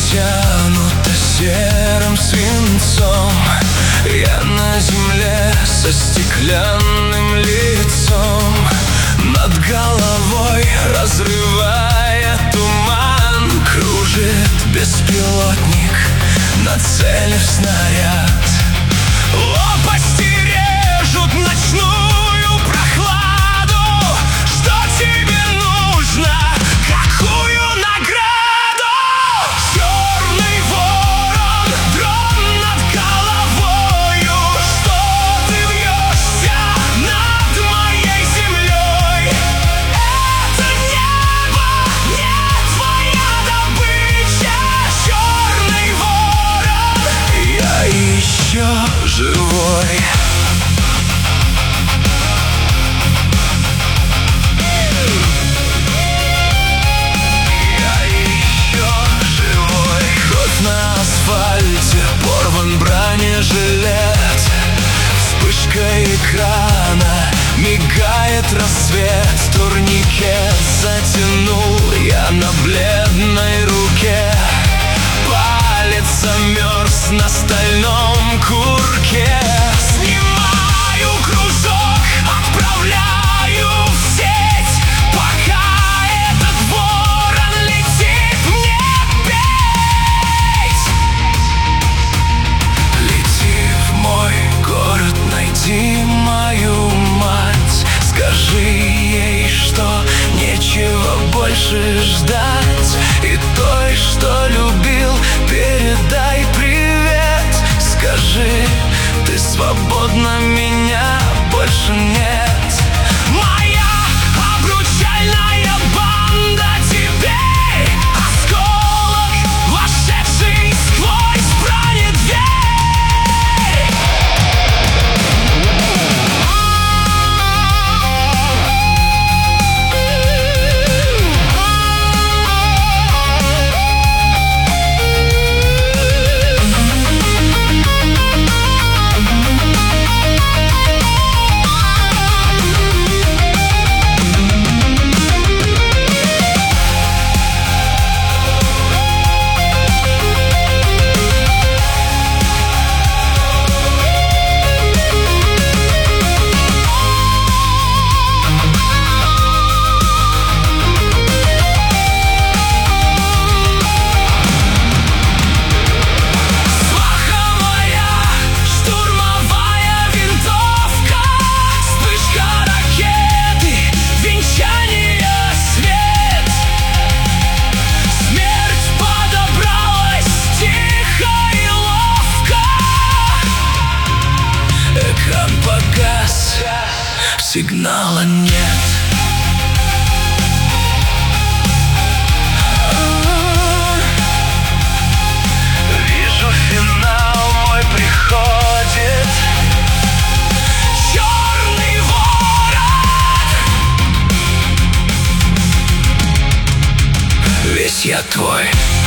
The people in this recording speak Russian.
затянута серым свинцом. Я на земле со стеклянным лицом. Над головой, разрывая туман, кружит беспилотник, нацелив снаряд. Лопасти режут ночную прохладу. Что тебе нужно? Какую награду? Черный ворон, дрон над головою. Что ты вьешься над моей землей? Это небо не твоя добыча. Черный ворон, я еще живой. Порван бронежилет, вспышка экрана, мигает рассвет. Турникет затянул я на бледной руке. Палец замерз на стальном курке. Снимаю кружок, отправляю в сеть, пока этот ворон летит мне петь. Мой город, найди мою мать. Скажи ей, что нечего больше ждать. И той, что любил, передай привет. Скажи, ты свободна, меня больше нет. Моя обручальная банда теперь осколок, вошедший сквозь бронедверь. Сигнала нет. Вижу, финал мой приходит. Черный ворон, весь я твой.